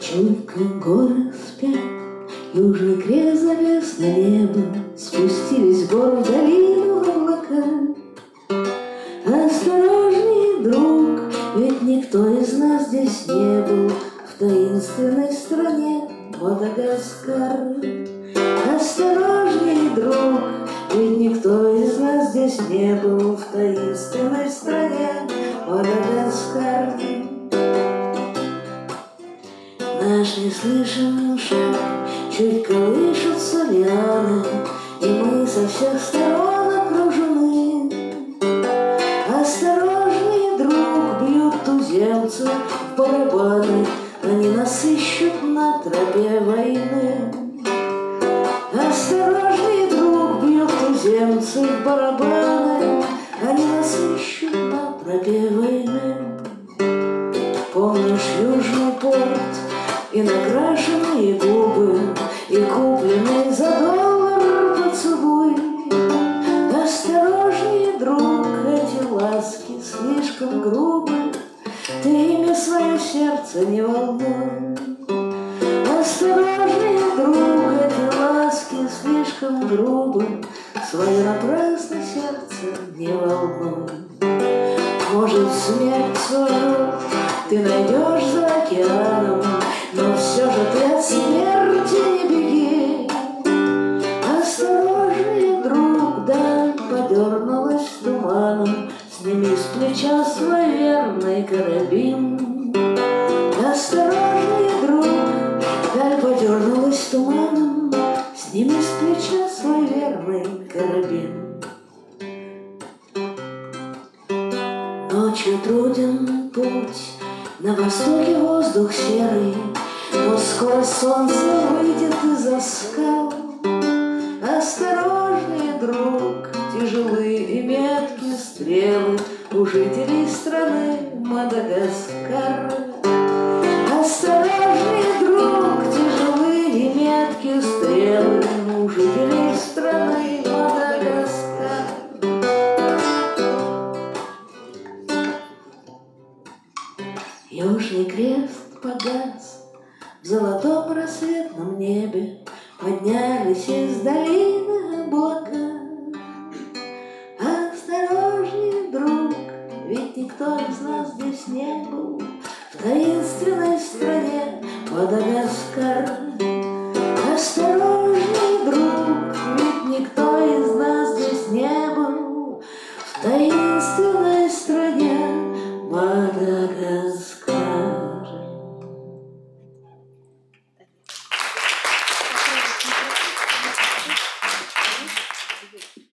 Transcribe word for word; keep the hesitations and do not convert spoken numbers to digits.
Чутко горы спят, южный крест завес на небо, спустились гор в долину облака. Осторожней, друг, ведь никто из нас здесь не был в таинственной стране Мадагаскар. Осторожней, друг, ведь никто из нас здесь не был в таинственной стране Мадагаскар. Наш неслышимый шаг чуть колышутся лианы, и мы со всех сторон окружены. Осторожней, друг, бьют туземцы в барабаны, они нас ищут на тропе войны. Осторожней, друг, бьют туземцы в барабаны, они нас ищут на тропе войны. Помнишь южный порт и накрашенные губы, и купленный за доллар поцелуй? Осторожней, друг, эти ласки слишком грубы, ты ими свое сердце не волнуй. Осторожней, друг, эти ласки слишком грубы, свое напрасное сердце не волнуй. Может, смерть свою ты найдешь за океаном, но все же ты от смерти не беги. Осторожней, друг, даль подернулась туманом, сними с плеча свой верный карабин. Осторожней, друг, даль подернулась туманом, сними с плеча свой верный карабин. Ночью труден путь, на востоке воздух серый, но скоро солнце выйдет из-за скал. Осторожней, друг, тяжелые и меткие стрелы у жителей страны Мадагаскар. Осторожней, друг, тяжелые и меткие стрелы у жителей страны Мадагаскар. Южный крест погас в золотом рассветном небе, поднялись из долины облака. Осторожней, друг, ведь никто из нас здесь не был в таинственной стране Мадагаскар. Осторожней, друг, ведь никто из нас здесь не был в таинственной стране Мадагаскар.